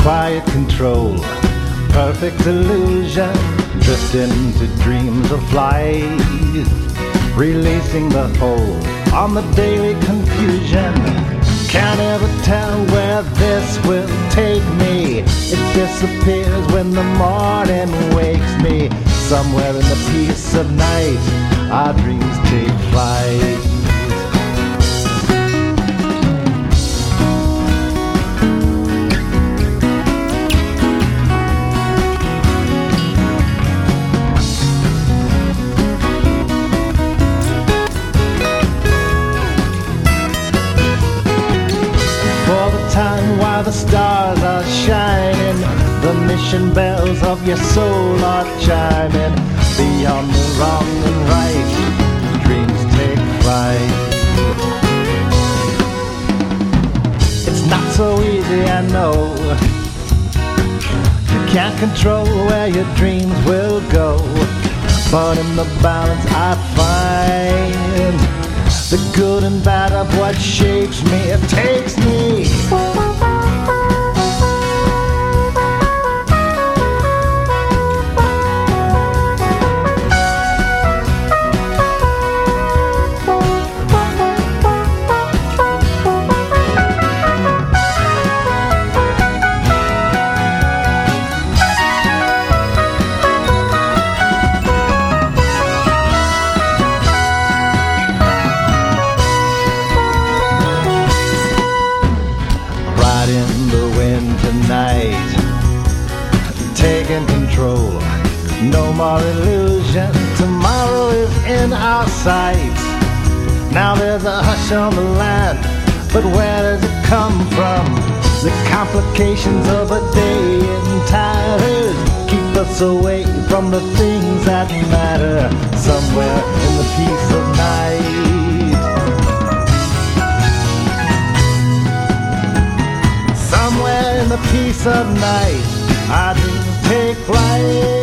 quiet control, perfect illusion, drift into dreams of flight, releasing the whole on the daily confusion. Can't ever tell where this will take me. It disappears when the morning wakes me. Somewhere in the peace of night, our dreams take flight. While the stars are shining, the mission bells of your soul are chiming. Beyond the wrong and right, dreams take flight. It's not so easy, I know. You can't control where your dreams will go, but in the balance I find the good and bad of what shapes me. It takes me in the wind tonight, taking control, no more illusion. Tomorrow is in our sight. Now there's a hush on the land, but where does it come from? The complications of a day in tires keep us away from the things that matter. Somewhere in the peace of night, in the peace of night, our dreams take flight.